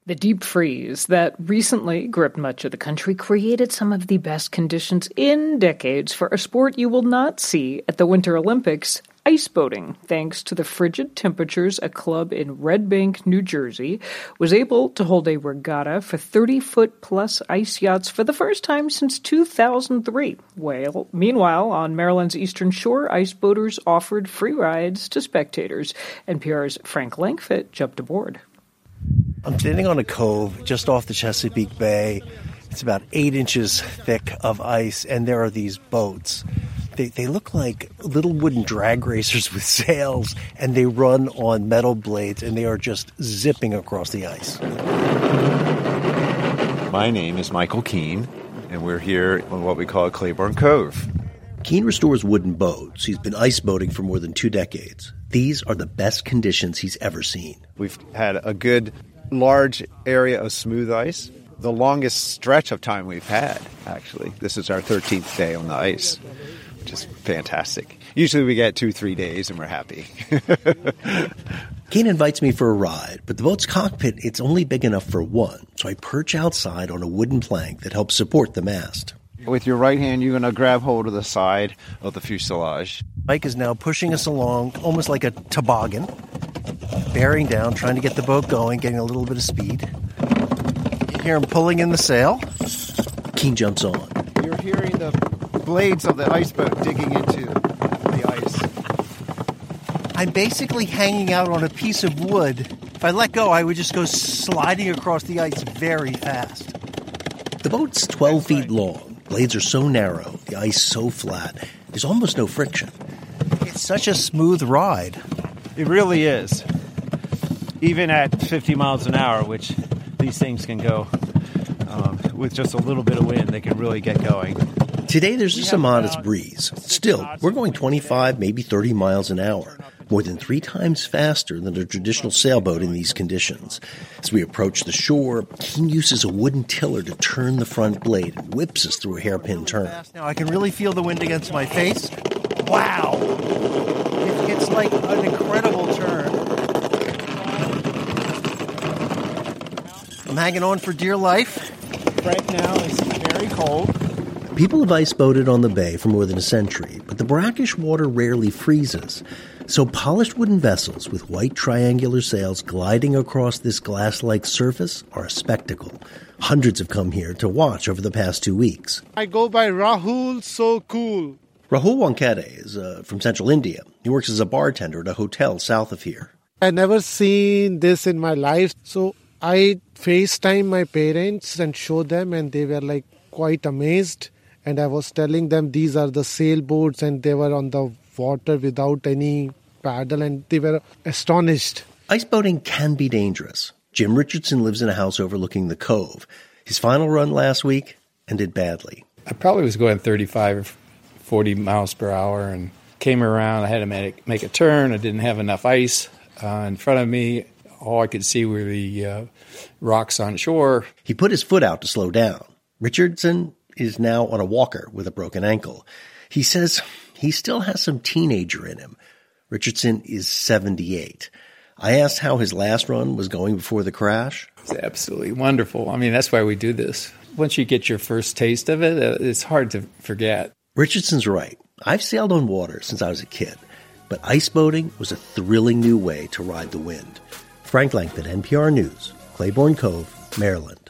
The deep freeze that recently gripped much of the country created some of the best conditions in decades for a sport you will not see at the Winter Olympics, ice boating. Thanks to the frigid temperatures, a club in Red Bank, New Jersey, was able to hold a regatta for 30-foot-plus ice yachts for the first time since 2003. Well, meanwhile, on Maryland's Eastern Shore, ice boaters offered free rides to spectators. NPR's Frank Langfitt jumped aboard. I'm standing on a cove just off the Chesapeake Bay. It's about 8 inches thick of ice, and there are these boats. They look like little wooden drag racers with sails, and they run on metal blades, and they are just zipping across the ice. My name is Michael Keene, and we're here on what we call Claiborne Cove. Keene restores wooden boats. He's been ice boating for more than 2 decades. These are the best conditions he's ever seen. We've had a good large area of smooth ice, the longest stretch of time we've had, actually. This is our 13th day on the ice, which is fantastic. Usually we get 2-3 days and we're happy. Keene invites me for a ride, but the boat's cockpit, it's only big enough for one, so I perch outside on a wooden plank that helps support the mast. With your right hand, you're going to grab hold of the side of the fuselage. Mike is now pushing us along, almost like a toboggan, bearing down, trying to get the boat going, getting a little bit of speed. You hear him pulling in the sail. Keene jumps on. You're hearing the blades of the ice boat digging into the ice. I'm basically hanging out on a piece of wood. If I let go, I would just go sliding across the ice very fast. The boat's 12 feet long. Blades are so narrow, the ice so flat, there's almost no friction. It's such a smooth ride. It really is. Even at 50 miles an hour, which these things can go with just a little bit of wind, they can really get going. Today there's just a modest breeze. Still, we're going 25, maybe 30 miles an hour, more than 3 times faster than a traditional sailboat in these conditions. As we approach the shore, Keene uses a wooden tiller to turn the front blade and whips us through a hairpin turn. Now I can really feel the wind against my face. Wow! It's like an incredible turn. I'm hanging on for dear life. Right now it's very cold. People have ice boated on the bay for more than a century, but the brackish water rarely freezes. So polished wooden vessels with white triangular sails gliding across this glass-like surface are a spectacle. Hundreds have come here to watch over the past 2 weeks. I go by Rahul So Cool. Rahul Wankade is from central India. He works as a bartender at a hotel south of here. I never seen this in my life, so I FaceTime my parents and show them, and they were like quite amazed. And I was telling them these are the sailboats, and they were on the water without any paddle, and they were astonished. Ice boating can be dangerous. Jim Richardson lives in a house overlooking the cove. His final run last week ended badly. I probably was going 35 or 40 miles per hour and came around. I had to make a turn. I didn't have enough ice in front of me. All I could see were the rocks on shore. He put his foot out to slow down. Richardson is now on a walker with a broken ankle. He says he still has some teenager in him. Richardson is 78. I asked how his last run was going before the crash. It's absolutely wonderful. I mean, that's why we do this. Once you get your first taste of it, it's hard to forget. Richardson's right. I've sailed on water since I was a kid, but ice boating was a thrilling new way to ride the wind. Frank Langfitt, NPR News, Claiborne Cove, Maryland.